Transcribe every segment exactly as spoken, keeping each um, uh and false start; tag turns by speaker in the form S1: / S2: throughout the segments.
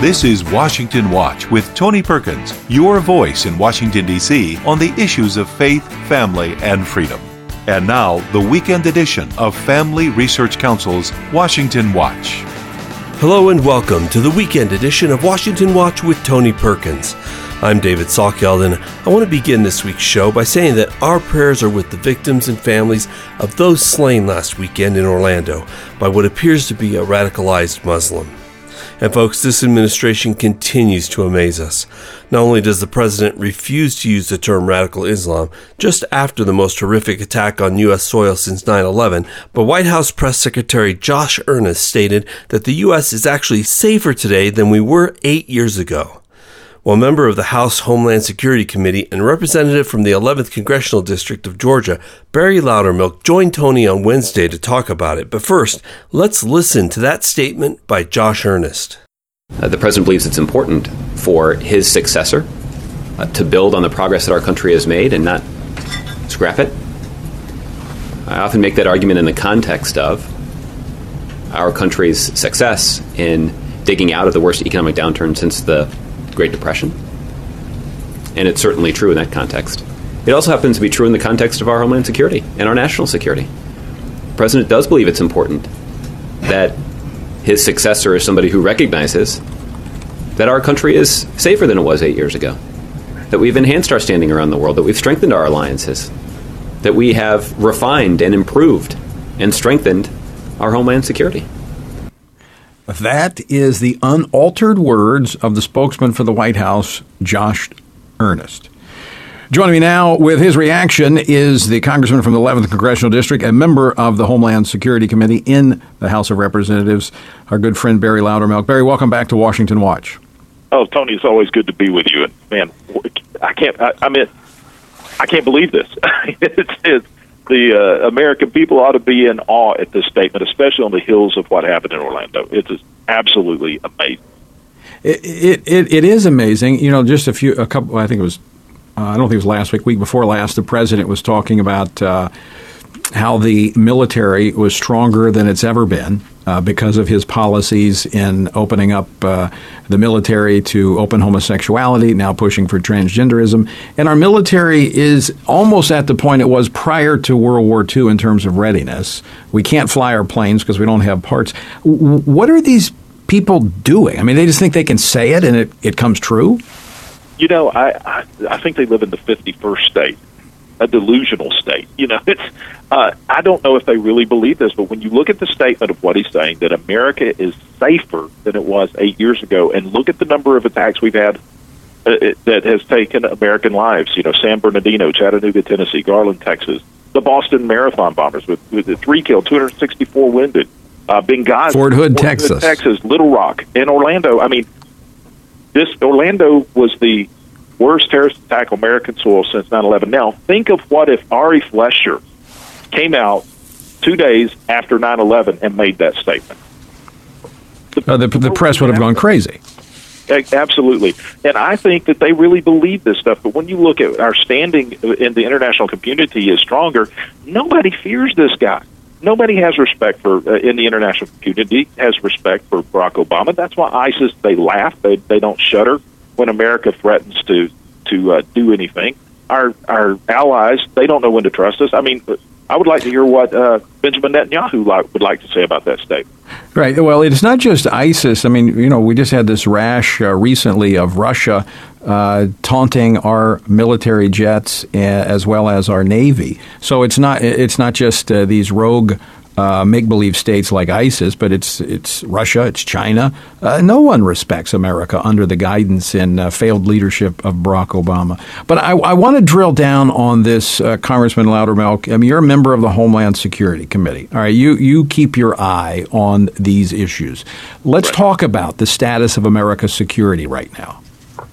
S1: This is Washington Watch with Tony Perkins, your voice in Washington, D C on the issues of faith, family, and freedom. And now, the weekend edition of Family Research Council's Washington Watch.
S2: Hello and welcome to the weekend edition of Washington Watch with Tony Perkins. I'm David Salkeld, and I want to begin this week's show by saying that our prayers are with the victims and families of those slain last weekend in Orlando by what appears to be a radicalized Muslim. And folks, this administration continues to amaze us. Not only does the president refuse to use the term radical Islam just after the most horrific attack on U S soil since nine eleven, but White House Press Secretary Josh Earnest stated that the U S is actually safer today than we were eight years ago. Well, a member of the House Homeland Security Committee and representative from the eleventh Congressional District of Georgia, Barry Loudermilk, joined Tony on Wednesday to talk about it. But first, let's listen to that statement by Josh Earnest.
S3: Uh, the president believes it's important for his successor uh, to build on the progress that our country has made and not scrap it. I often make that argument in the context of our country's success in digging out of the worst economic downturn since the Great Depression. And it's certainly true in that context. It also happens to be true in the context of our homeland security and our national security. The president does believe it's important that his successor is somebody who recognizes that our country is safer than it was eight years ago, that we've enhanced our standing around the world, that we've strengthened our alliances, that we have refined and improved and strengthened our homeland security.
S4: That is the unaltered words of the spokesman for the White House, Josh Earnest. Joining me now with his reaction is the congressman from the eleventh Congressional District, a member of the Homeland Security Committee in the House of Representatives, our good friend Barry Loudermilk. Barry, welcome back to Washington Watch.
S5: Oh, Tony, it's always good to be with you. And man, I can't. I, I mean, I can't believe this. it's, it's the uh, American people ought to be in awe at this statement, especially on the heels of what happened in Orlando. It's just absolutely amazing.
S4: It, it it it is amazing. You know, just a few, a couple. I think it was. Uh, I don't think it was last week. Week before last, the president was talking about uh, how the military was stronger than it's ever been uh, because of his policies in opening up uh, the military to open homosexuality, now pushing for transgenderism. And our military is almost at the point it was prior to World War Two in terms of readiness. We can't fly our planes because we don't have parts. W- what are these people doing? I mean, they just think they can say it and it, it comes true?
S5: You know, I, I I think they live in the fifty-first state, a delusional state. You know, it's uh, I don't know if they really believe this, but when you look at the statement of what he's saying, that America is safer than it was eight years ago, and look at the number of attacks we've had uh, it, that has taken American lives. You know, San Bernardino, Chattanooga, Tennessee, Garland, Texas, the Boston Marathon bombers with, with the three killed, two hundred sixty-four wounded, uh, Benghazi,
S4: Fort Hood,
S5: Fort
S4: Texas,
S5: Hood, Texas, Little Rock, and Orlando. I mean. This Orlando was the worst terrorist attack on American soil since nine eleven. Now, think of what if Ari Fleischer came out two days after nine eleven and made that statement.
S4: The, uh, the, the press would have gone crazy.
S5: Absolutely. And I think that they really believe this stuff. But when you look at our standing in the international community is stronger, nobody fears this guy. Nobody has respect for, uh, in the international community, has respect for Barack Obama. That's why ISIS, they laugh. They they don't shudder when America threatens to to uh, do anything. Our our allies, they don't know when to trust us. I mean, I would like to hear what uh, Benjamin Netanyahu like, would like to say about that statement.
S4: Right. Well, it's not just ISIS. I mean, you know, we just had this rash uh, recently of Russia uh, taunting our military jets uh, as well as our Navy. So it's not it's not just uh, these rogue uh, make-believe states like ISIS, but it's it's Russia, it's China. Uh, no one respects America under the guidance and uh, failed leadership of Barack Obama. But I, I want to drill down on this, uh, Congressman Loudermilk. I mean, you're a member of the Homeland Security Committee. All right, you you keep your eye on these issues. Let's right. talk about the status of America's security right now.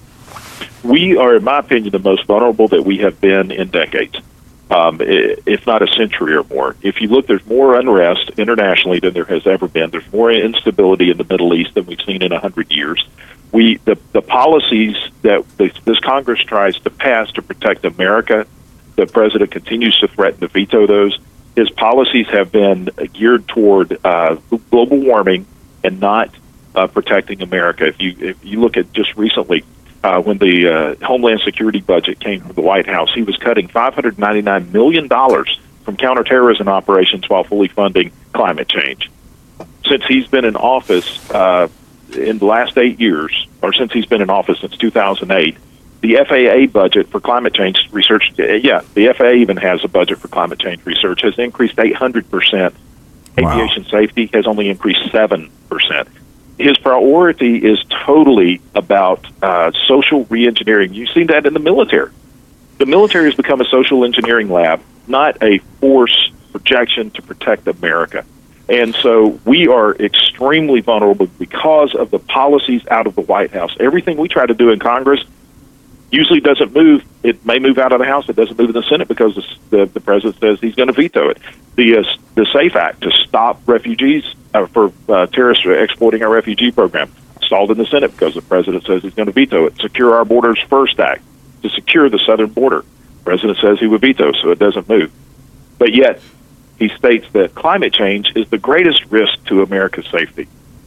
S5: We are, in my opinion, the most vulnerable that we have been in decades. Um, if not a century or more. If you look, there's more unrest internationally than there has ever been. There's more instability in the Middle East than we've seen in a hundred years. We the the policies that this, this Congress tries to pass to protect America, the president continues to threaten to veto those. His policies have been geared toward uh, global warming and not uh, protecting America. If you if you look at just recently, uh, when the uh, Homeland Security budget came from the White House, he was cutting five hundred ninety-nine million dollars from counterterrorism operations while fully funding climate change. Since he's been in office uh, in the last eight years, or since he's been in office since two thousand eight, the F A A budget for climate change research, yeah, the F A A even has a budget for climate change research, has increased eight hundred percent. Wow. Aviation safety has only increased seven percent. His priority is totally about uh, social reengineering. You've seen that in the military. The military has become a social engineering lab, not a force projection to protect America. And so we are extremely vulnerable because of the policies out of the White House. Everything we try to do in Congress usually doesn't move. It may move out of the House. It doesn't move in the Senate because the, the, the president says he's going to veto it. The uh, the SAFE Act to stop refugees uh, for uh, terrorists exploiting our refugee program stalled in the Senate because the president says he's going to veto it. Secure Our Borders First Act to secure the southern border. The president says he would veto, so it doesn't move. But yet he states that climate change is the greatest risk to America's safety.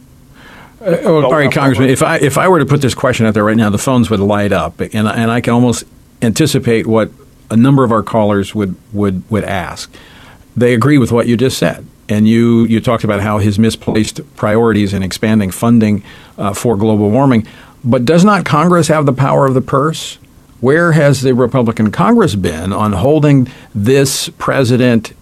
S4: Uh, well, all right, Congressman, if I if I were to put this question out there right now, the phones would light up, and and I can almost anticipate what a number of our callers would, would, would ask. They agree with what you just said, and you, you talked about how his misplaced priorities in expanding funding uh, for global warming. But does not Congress have the power of the purse? Where has the Republican Congress been on holding this president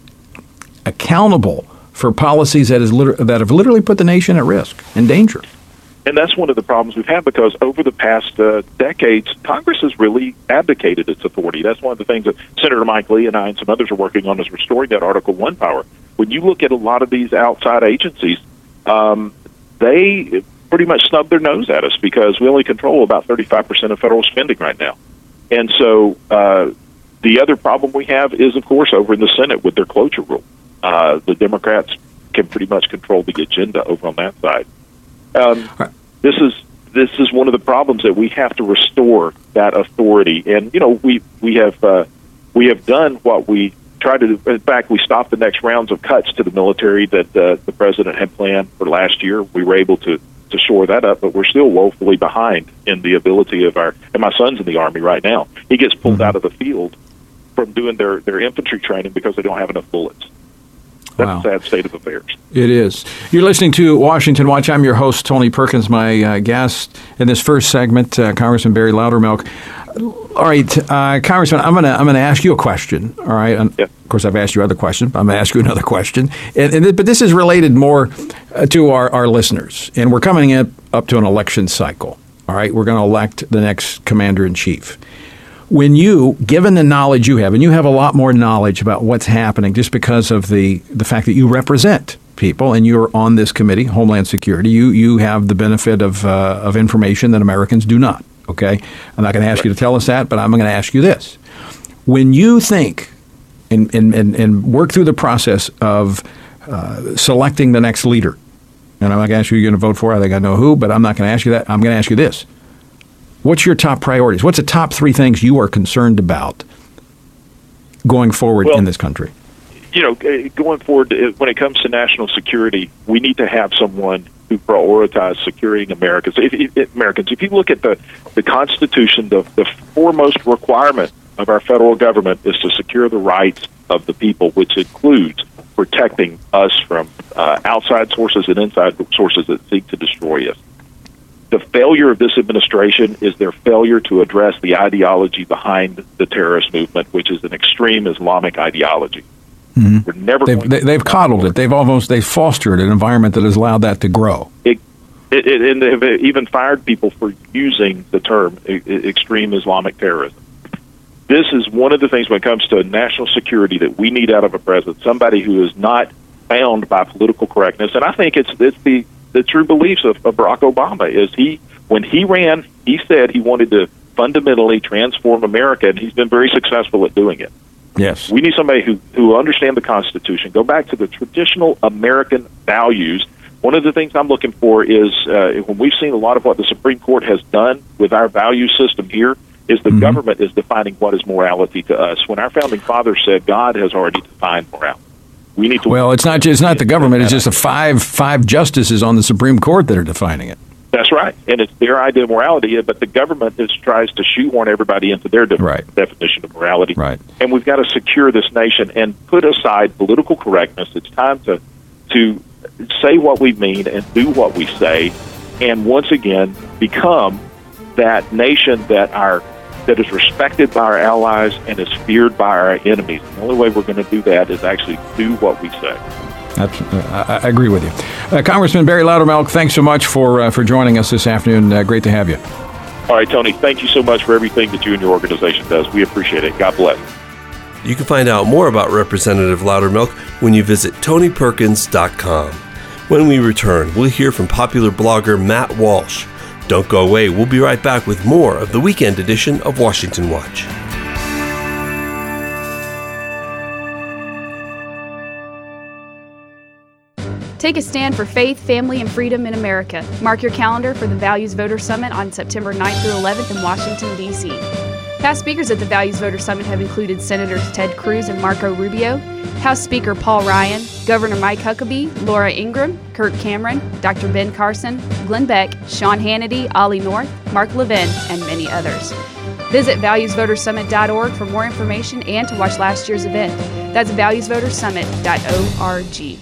S4: accountable for policies that is liter- that have literally put the nation at risk and danger?
S5: And that's one of the problems we've had because over the past uh, decades, Congress has really abdicated its authority. That's one of the things that Senator Mike Lee and I and some others are working on is restoring that Article one power. When you look at a lot of these outside agencies, um, they pretty much snub their nose at us because we only control about thirty-five percent of federal spending right now. And so uh, the other problem we have is, of course, over in the Senate with their cloture rule. Uh, the Democrats can pretty much control the agenda over on that side. Um, this is this is one of the problems that we have to restore that authority, and you know we we have uh, we have done what we tried to do. In fact, we stopped the next rounds of cuts to the military that uh, the president had planned for last year. We were able to to shore that up, but we're still woefully behind in the ability of our. And my son's in the Army right now. He gets pulled mm-hmm. out of the field from doing their their infantry training because they don't have enough bullets. That's wow. a sad state of affairs. It
S4: is. You're listening to Washington Watch. I'm your host, Tony Perkins. My uh, guest in this first segment, uh, Congressman Barry Loudermilk. All right, uh, Congressman, I'm going to I'm going to ask you a question. All right. And yeah. Of course, I've asked you other questions. But I'm going to ask you another question. And, and but this is related more uh, to our, our listeners. And we're coming up, up to an election cycle. All right. We're going to elect the next commander in chief. When you, given the knowledge you have, and you have a lot more knowledge about what's happening just because of the, the fact that you represent people and you're on this committee, Homeland Security, you you have the benefit of uh, of information that Americans do not, okay? I'm not going to ask you to tell us that, but I'm going to ask you this. When you think and, and, and, and work through the process of uh, selecting the next leader, and I'm not going to ask you who you're going to vote for, I think I know who, but I'm not going to ask you that. I'm going to ask you this. What's your top priorities? What's the top three things you are concerned about going forward well, in this country?
S5: You know, going forward, when it comes to national security, we need to have someone who prioritizes securing Americans. If, if, Americans, if you look at the, the Constitution, the, the foremost requirement of our federal government is to secure the rights of the people, which includes protecting us from uh, outside sources and inside sources that seek to destroy us. The failure of this administration is their failure to address the ideology behind the terrorist movement, which is an extreme Islamic ideology.
S4: Mm-hmm. We're never they've, they, they've coddled it. They've almost they've fostered an environment that has allowed that to grow.
S5: It, it, it, and they've even fired people for using the term extreme Islamic terrorism. This is one of the things when it comes to national security that we need out of a president, somebody who is not bound by political correctness. And I think it's it's the the true beliefs of, of Barack Obama is he, when he ran, he said he wanted to fundamentally transform America, and he's been very successful at doing it.
S4: Yes.
S5: We need somebody who, who understands the Constitution, go back to the traditional American values. One of the things I'm looking for is uh, when we've seen a lot of what the Supreme Court has done with our value system here is the mm-hmm. government is defining what is morality to us. When our founding fathers said God has already defined morality. We need to.
S4: Well, it's not just it's not the government. It's just the five five justices on the Supreme Court that are defining it.
S5: That's right, and it's their idea of morality. But the government is tries to shoehorn everybody into their de-
S4: right.
S5: definition of morality.
S4: Right.
S5: And we've got to secure this nation and put aside political correctness. It's time to to say what we mean and do what we say, and once again become that nation that our that is respected by our allies and is feared by our enemies. The only way we're going to do that is actually do what we say.
S4: I, I agree with you. Uh, Congressman Barry Loudermilk, thanks so much for uh, for joining us this afternoon. Uh, great to have you.
S5: All right, Tony, thank you so much for everything that you and your organization does. We appreciate it. God bless.
S2: You can find out more about Representative Loudermilk when you visit tony perkins dot com. When we return, we'll hear from popular blogger Matt Walsh. Don't go away. We'll be right back with more of the weekend edition of Washington Watch.
S6: Take a stand for faith, family, and freedom in America. Mark your calendar for the Values Voter Summit on September ninth through eleventh in Washington, D C Past speakers at the Values Voter Summit have included Senators Ted Cruz and Marco Rubio, House Speaker Paul Ryan, Governor Mike Huckabee, Laura Ingraham, Kirk Cameron, Doctor Ben Carson, Glenn Beck, Sean Hannity, Ollie North, Mark Levin, and many others. Visit values voter summit dot org for more information and to watch last year's event. That's values voter summit dot org.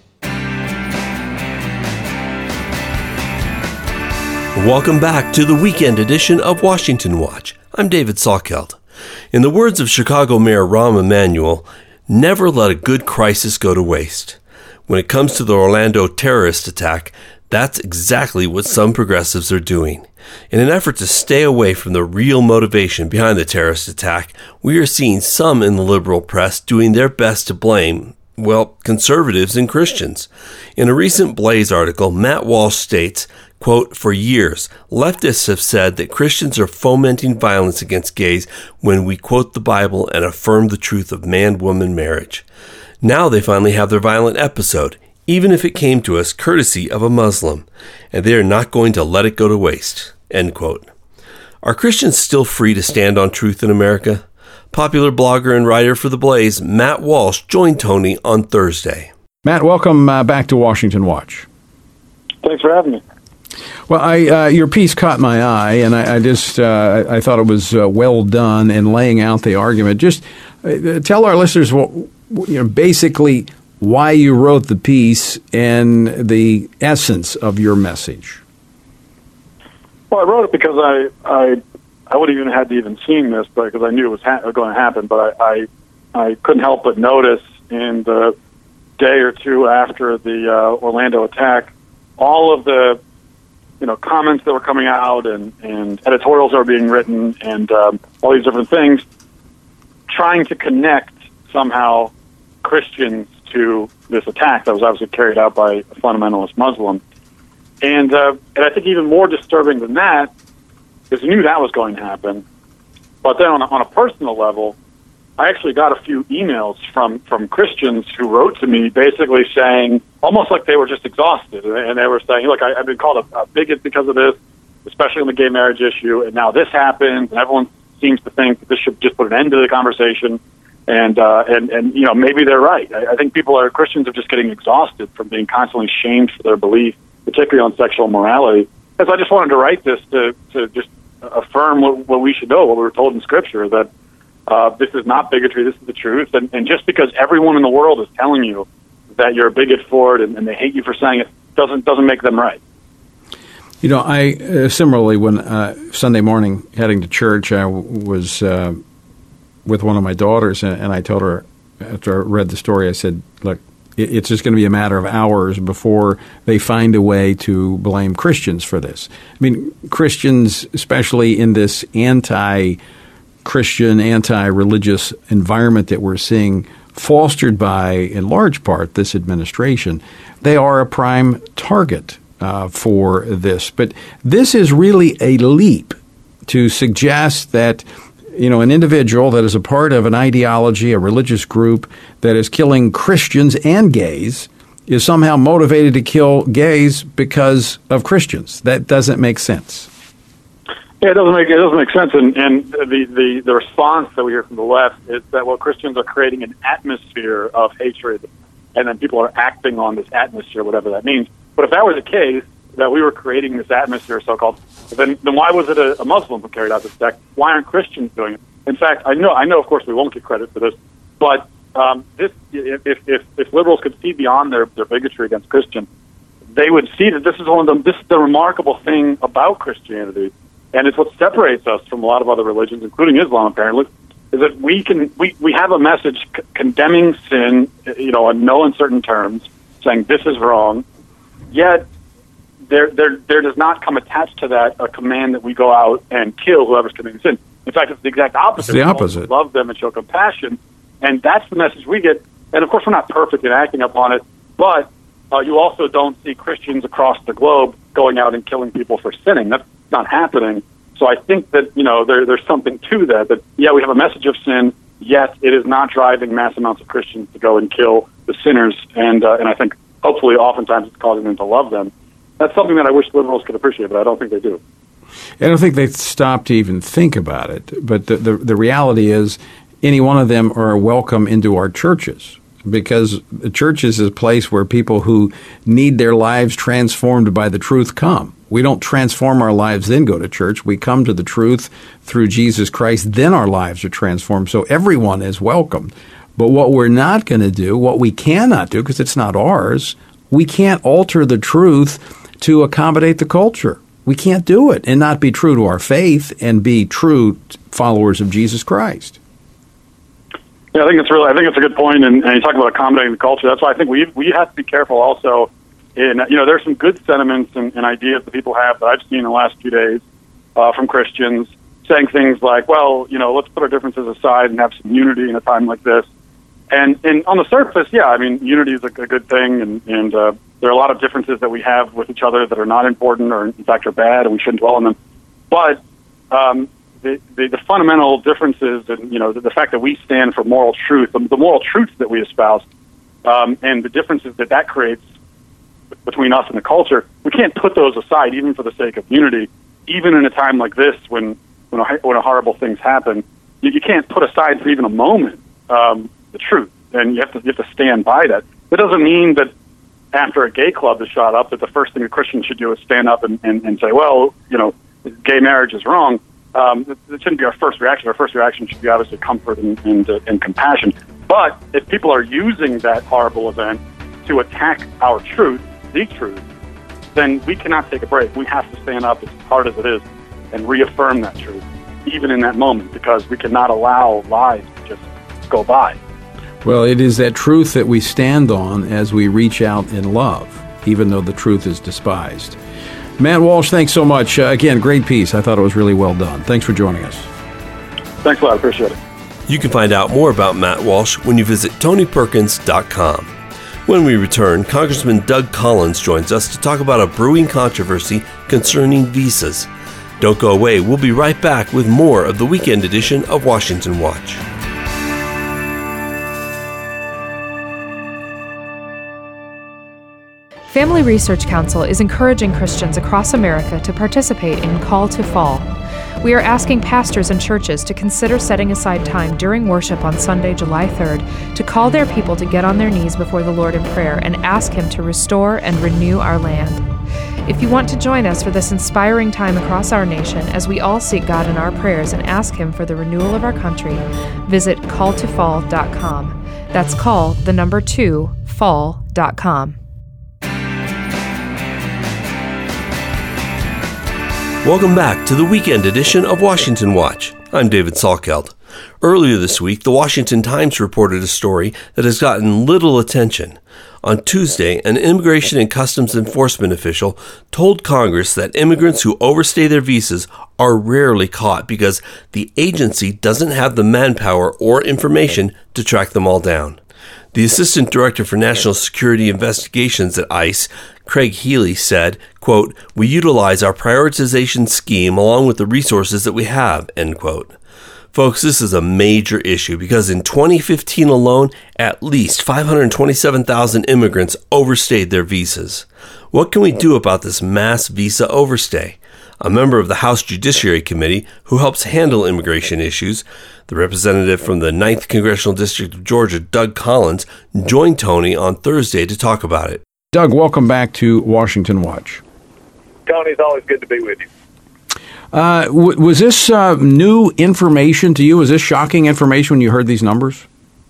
S2: Welcome back to the weekend edition of Washington Watch. I'm David Salkeld. In the words of Chicago Mayor Rahm Emanuel, never let a good crisis go to waste. When it comes to the Orlando terrorist attack, that's exactly what some progressives are doing. In an effort to stay away from the real motivation behind the terrorist attack, we are seeing some in the liberal press doing their best to blame, well, conservatives and Christians. In a recent Blaze article, Matt Walsh states, quote, "For years, leftists have said that Christians are fomenting violence against gays when we quote the Bible and affirm the truth of man-woman marriage. Now they finally have their violent episode, even if it came to us courtesy of a Muslim, and they are not going to let it go to waste," end quote. Are Christians still free to stand on truth in America? Popular blogger and writer for The Blaze, Matt Walsh, joined Tony on Thursday.
S4: Matt, welcome uh, back to Washington Watch.
S7: Thanks for having me.
S4: Well, I, uh, your piece caught my eye, and I, I just uh, I thought it was uh, well done in laying out the argument. Just uh, tell our listeners, what, you know, basically why you wrote the piece and the essence of your message.
S7: Well, I wrote it because I I, I would have even had to even seen this, but because I knew it was ha- going to happen. But I, I I couldn't help but notice in the day or two after the uh, Orlando attack, all of the you know, comments that were coming out and, and editorials that were being written and um, all these different things, trying to connect somehow Christians to this attack that was obviously carried out by a fundamentalist Muslim. And, uh, and I think even more disturbing than that is we knew that was going to happen. But then on a, on a personal level, I actually got a few emails from, from Christians who wrote to me basically saying, almost like they were just exhausted, and they were saying, look, I, I've been called a, a bigot because of this, especially on the gay marriage issue, and now this happens, and everyone seems to think that this should just put an end to the conversation, and, uh, and, and you know, maybe they're right. I, I think people are, Christians are just getting exhausted from being constantly shamed for their belief, particularly on sexual morality. And so I just wanted to write this to, to just affirm what, what we should know, what we were told in Scripture, that Uh, this is not bigotry, this is the truth. And, and just because everyone in the world is telling you that you're a bigot for it and, and they hate you for saying it, doesn't doesn't make them right.
S4: You know, I uh, similarly, when uh, Sunday morning heading to church, I w- was uh, with one of my daughters, and, and I told her, after I read the story, I said, look, it, it's just going to be a matter of hours before they find a way to blame Christians for this. I mean, Christians, especially in this anti Christian, anti-religious environment that we're seeing fostered by, in large part, this administration, they are a prime target uh, for this. But this is really a leap to suggest that, you know, an individual that is a part of an ideology, a religious group that is killing Christians and gays is somehow motivated to kill gays because of Christians. That doesn't make sense.
S7: Yeah, it doesn't make it doesn't make sense, and, and the, the, the response that we hear from the left is that well, Christians are creating an atmosphere of hatred and then people are acting on this atmosphere, whatever that means. But if that were the case, that we were creating this atmosphere, so-called, then then why was it a, a Muslim who carried out this attack? Why aren't Christians doing it? In fact, I know, I know. Of course, we won't get credit for this, but um, this, if, if if liberals could see beyond their, their bigotry against Christians, they would see that this is one of the this is the remarkable thing about Christianity, and it's what separates us from a lot of other religions, including Islam, apparently, is that we can we, we have a message c- condemning sin, you know, in no uncertain terms, saying this is wrong, yet there there there does not come attached to that a command that we go out and kill whoever's committing sin. In fact, it's the exact opposite.
S4: It's the opposite.
S7: We love them and show compassion, and that's the message we get. And of course, we're not perfect in acting upon it, but uh, you also don't see Christians across the globe going out and killing people for sinning. That's not happening. So I think that, you know, there, there's something to that, that, yeah, we have a message of sin, yet it is not driving mass amounts of Christians to go and kill the sinners, and uh, and I think hopefully oftentimes it's causing them to love them. That's something that I wish liberals could appreciate, but I don't think they do.
S4: I don't think they've stopped to even think about it, but the, the, the reality is any one of them are welcome into our churches, because the churches is a place where people who need their lives transformed by the truth come. We don't transform our lives, then go to church. We come to the truth through Jesus Christ, then our lives are transformed. So everyone is welcome. But what we're not going to do, what we cannot do, because it's not ours, we can't alter the truth to accommodate the culture. We can't do it and not be true to our faith and be true followers of Jesus Christ.
S7: Yeah, I think it's really. I think it's a good point, and, and you talk about accommodating the culture. That's why I think we we have to be careful also. In, you know, there's some good sentiments and, and ideas that people have that I've seen in the last few days uh, from Christians saying things like, well, you know, let's put our differences aside and have some unity in a time like this. And, and on the surface, yeah, I mean, unity is a, a good thing, and, and uh, there are a lot of differences that we have with each other that are not important or, in fact, are bad, and we shouldn't dwell on them. But um, the, the, the fundamental differences, and, you know, the, the fact that we stand for moral truth, the, the moral truths that we espouse, um, and the differences that that creates between us and the culture, we can't put those aside even for the sake of unity. Even in a time like this, when when, a, when a horrible things happen, you, you can't put aside for even a moment um, the truth, and you have to you have to stand by that. That doesn't mean that after a gay club is shot up, that the first thing a Christian should do is stand up and, and, and say, well, you know, gay marriage is wrong. Um, it, it shouldn't be our first reaction. Our first reaction should be obviously comfort and, and, uh, and compassion. But if people are using that horrible event to attack our truth, the truth, then we cannot take a break. We have to stand up as hard as it is and reaffirm that truth, even in that moment, because we cannot allow lies to just go by.
S4: Well, it is that truth that we stand on as we reach out in love, even though the truth is despised. Matt Walsh, thanks so much. Uh, again, great piece. I thought it was really well done. Thanks for joining us.
S7: Thanks a lot. I appreciate it.
S2: You can find out more about Matt Walsh when you visit tony perkins dot com. When we return, Congressman Doug Collins joins us to talk about a brewing controversy concerning visas. Don't go away. We'll be right back with more of the weekend edition of Washington Watch.
S8: Family Research Council is encouraging Christians across America to participate in Call to Fall. We are asking pastors and churches to consider setting aside time during worship on Sunday, July third, to call their people to get on their knees before the Lord in prayer and ask Him to restore and renew our land. If you want to join us for this inspiring time across our nation as we all seek God in our prayers and ask Him for the renewal of our country, visit call to fall dot com. That's call, the number two, fall dot com.
S2: Welcome back to the weekend edition of Washington Watch. I'm David Salkeld. Earlier this week, the Washington Times reported a story that has gotten little attention. On Tuesday, an Immigration and Customs Enforcement official told Congress that immigrants who overstay their visas are rarely caught because the agency doesn't have the manpower or information to track them all down. The Assistant Director for National Security Investigations at ICE, Craig Healy, said, quote, "We utilize our prioritization scheme along with the resources that we have," end quote. Folks, this is a major issue because in twenty fifteen alone, at least five hundred twenty-seven thousand immigrants overstayed their visas. What can we do about this mass visa overstay? a member of the House Judiciary Committee who helps handle immigration issues. The representative from the ninth Congressional District of Georgia, Doug Collins, joined Tony on Thursday to talk about it.
S4: Doug, welcome back to Washington Watch.
S9: Tony, it's always good to be with you.
S4: Uh, w- was this uh, new information to you? Was this shocking information when you heard these numbers?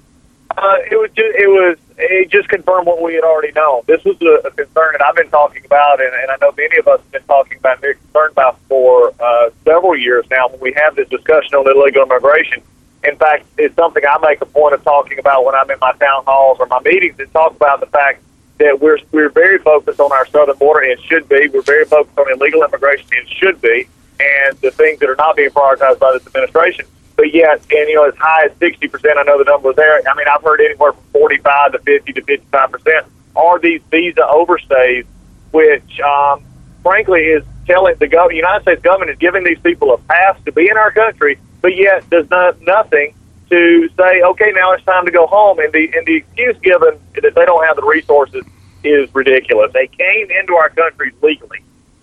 S9: Uh, it was just, it was it just confirmed what we had already known. This was a, a concern that I've been talking about, and, and I know many of us have been talking about, very concerned about for uh, several years now. When we have this discussion on illegal immigration, in fact, it's something I make a point of talking about when I'm in my town halls or my meetings, and talk about the fact that we're we're very focused on our southern border, and should be. We're very focused on illegal immigration, and should be, and the things that are not being prioritized by this administration. But yet, and you know, as high as sixty percent, I know the number was there. I mean, I've heard anywhere from forty-five to fifty to fifty-five percent are these visa overstays, which, um, frankly, is telling the government, United States government is giving these people a pass to be in our country, but yet does not nothing to say, okay, now it's time to go home. And the and the excuse given that they don't have the resources is ridiculous. They came into our country legally,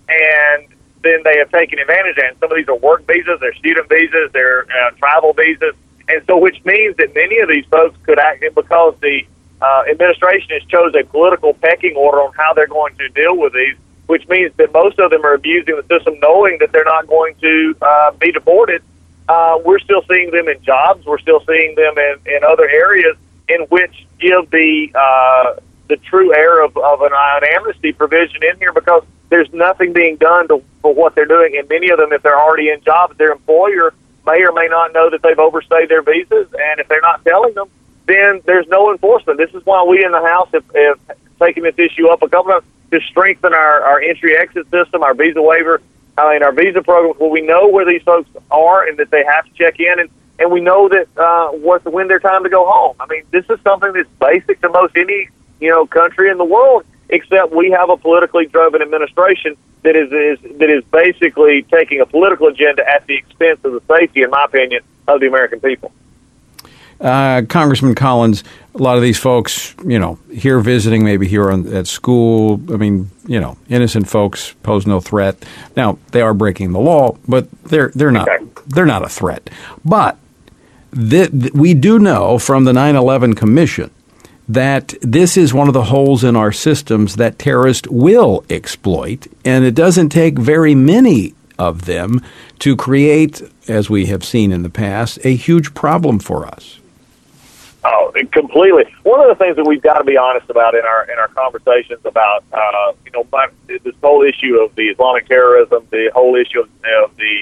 S9: and then they have taken advantage of it. And some of these are work visas, they're student visas, they're uh, travel visas, and so which means that many of these folks could act, because the uh, administration has chose a political pecking order on how they're going to deal with these, which means that most of them are abusing the system, knowing that they're not going to uh, be deported. Uh, we're still seeing them in jobs. We're still seeing them in, in other areas in which give the uh, the true air of, of an, an amnesty provision in here, because there's nothing being done to, for what they're doing. And many of them, if they're already in jobs, their employer may or may not know that they've overstayed their visas. And if they're not telling them, then there's no enforcement. This is why we in the House have, have taken this issue up a couple of times to strengthen our, our entry-exit system, our visa waiver, I mean, our visa programs, where we know where these folks are and that they have to check in, and, and we know that uh, what's when their time to go home. I mean, this is something that's basic to most any you know country in the world, except we have a politically driven administration that is, is that is basically taking a political agenda at the expense of the safety, in my opinion, of the American people.
S4: Uh, Congressman Collins, a lot of these folks, you know, here visiting, maybe here on, at school, I mean, you know, innocent folks pose no threat. Now, they are breaking the law, but they're they're not they're not a threat. But th- th- we do know from the nine eleven Commission that this is one of the holes in our systems that terrorists will exploit, and it doesn't take very many of them to create, as we have seen in the past, a huge problem for us.
S9: Oh, completely. One of the things that we've got to be honest about in our in our conversations about, uh, you know, my, this whole issue of the Islamic terrorism, the whole issue of, of the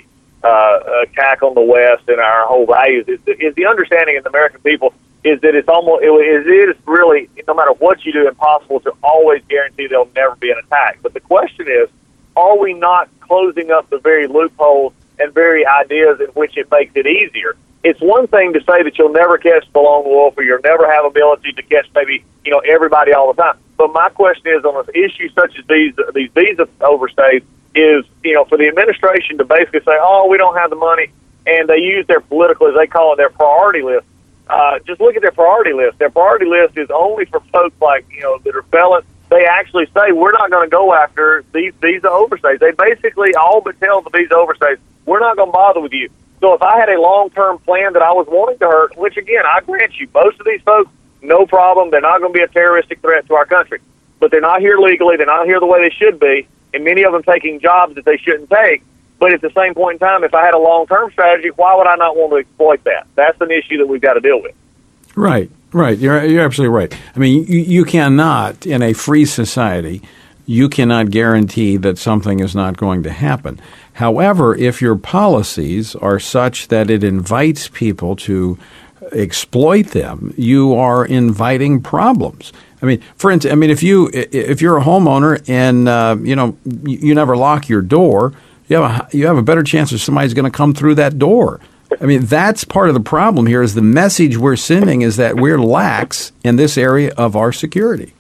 S9: uh, attack on the West and our whole values, is, is the understanding of the American people is that it's almost it is, it is really, no matter what you do, impossible to always guarantee there'll never be an attack. But the question is, are we not closing up the very loopholes and very ideas in which it makes it easier? It's one thing to say that you'll never catch the lone wolf, or you'll never have ability to catch maybe, you know, everybody all the time. But my question is, on an issue such as these these visa overstays, is, you know, for the administration to basically say, oh, we don't have the money, and they use their political, as they call it, their priority list. Uh, just look at their priority list. Their priority list is only for folks like, you know, that are felons. They actually say, we're not going to go after these visa overstays. They basically all but tell the visa overstays, we're not going to bother with you. So if I had a long-term plan that I was wanting to hurt, which, again, I grant you, most of these folks, no problem, they're not going to be a terroristic threat to our country. But they're not here legally, they're not here the way they should be, and many of them taking jobs that they shouldn't take. But at the same point in time, if I had a long-term strategy, why would I not want to exploit that? That's an issue that we've got to deal with.
S4: Right, right. You're, you're absolutely right. I mean, you, you cannot, in a free society, you cannot guarantee that something is not going to happen. However, if your policies are such that it invites people to exploit them, you are inviting problems. I mean, for instance, I mean, if you if you're a homeowner and uh, you know you never lock your door, you have a you have a better chance that somebody's going to come through that door. I mean, that's part of the problem here. Is the message we're sending is that we're lax in this area of our security.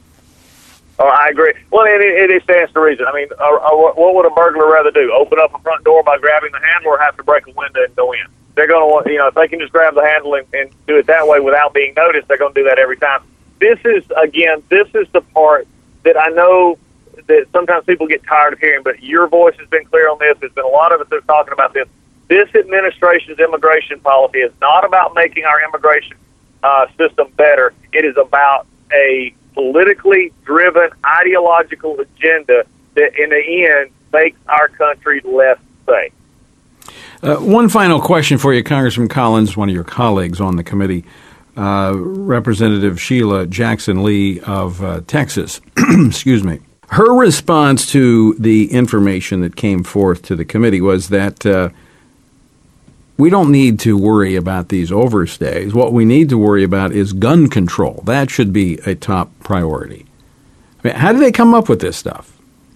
S9: Oh, I agree. Well, it, it, it stands to reason. I mean, uh, uh, what would a burglar rather do? Open up a front door by grabbing the handle, or have to break a window and go in? They're going to want, you know, if they can just grab the handle and, and do it that way without being noticed, they're going to do that every time. This is, again, this is the part that I know that sometimes people get tired of hearing, but your voice has been clear on this. There's been a lot of us that are talking about this. This administration's immigration policy is not about making our immigration uh, system better. It is about a politically driven ideological agenda that in the end makes our country less safe.
S4: Uh, one final question for you, Congressman Collins, one of your colleagues on the committee, uh, Representative Sheila Jackson Lee of uh, Texas. Excuse me. Her response to the information that came forth to the committee was that uh, we don't need to worry about these overstays. What we need to worry about is gun control. That should be a top priority. I mean, how do they come up with this stuff?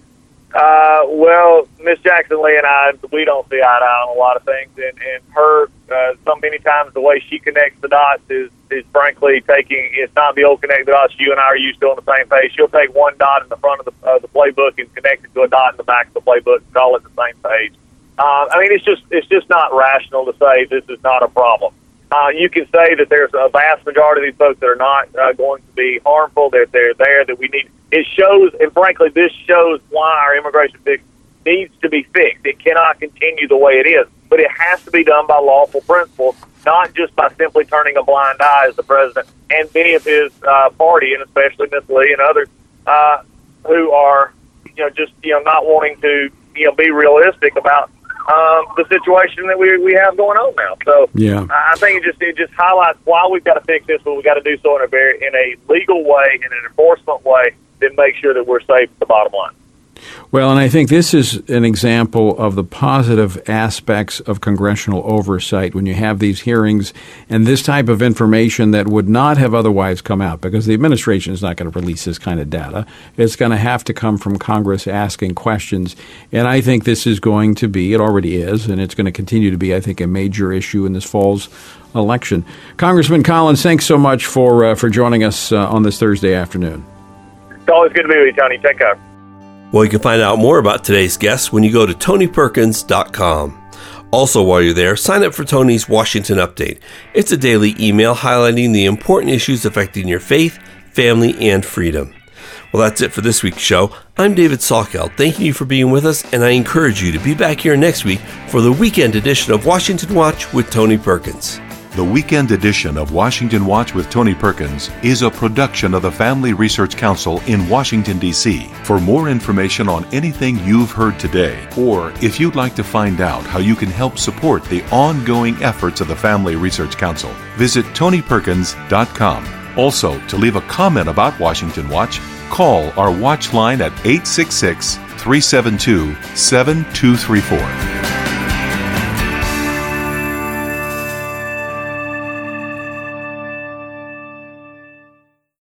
S9: Uh, well, Miz Jackson Lee and I, we don't see eye to eye on a lot of things, and, and her, uh, so many times the way she connects the dots is, is frankly taking, it's not the old connect the dots you and I are used to on the same page. She'll take one dot in the front of the, uh, the playbook and connect it to a dot in the back of the playbook and call it the same page. Uh, I mean, it's just, it's just not rational to say this is not a problem. Uh, you can say that there's a vast majority of these folks that are not uh, going to be harmful, that they're there, that we need. It shows, and frankly, this shows why our immigration fix needs to be fixed. It cannot continue the way it is, but it has to be done by lawful principles, not just by simply turning a blind eye as the president and many of his uh, party, and especially Miz Lee and others uh, who are, you know, just you know not wanting to you know be realistic about um, the situation that we we have going on now. So
S4: yeah.
S9: I think it just it just highlights why we've got to fix this, but we've got to do so in a very in a legal way, in an enforcement way, then make sure that we're safe at the bottom line.
S4: Well, and I think this is an example of the positive aspects of congressional oversight when you have these hearings and this type of information that would not have otherwise come out, because the administration is not going to release this kind of data. It's going to have to come from Congress asking questions. And I think this is going to be, it already is, and it's going to continue to be, I think, a major issue in this fall's election. Congressman Collins, thanks so much for, uh, for joining us uh, on this Thursday afternoon.
S9: It's always good to be with you, Tony. Take care.
S2: Well, you can find out more about today's guests when you go to tony perkins dot com. Also, while you're there, sign up for Tony's Washington Update. It's a daily email highlighting the important issues affecting your faith, family, and freedom. Well, that's it for this week's show. I'm David Salkeld, thanking you for being with us, and I encourage you to be back here next week for the weekend edition of Washington Watch with Tony Perkins.
S1: The weekend edition of Washington Watch with Tony Perkins is a production of the Family Research Council in Washington, D C For more information on anything you've heard today, or if you'd like to find out how you can help support the ongoing efforts of the Family Research Council, visit tony perkins dot com. Also, to leave a comment about Washington Watch, call our watch line at eight six six, three seven two, seven two three four.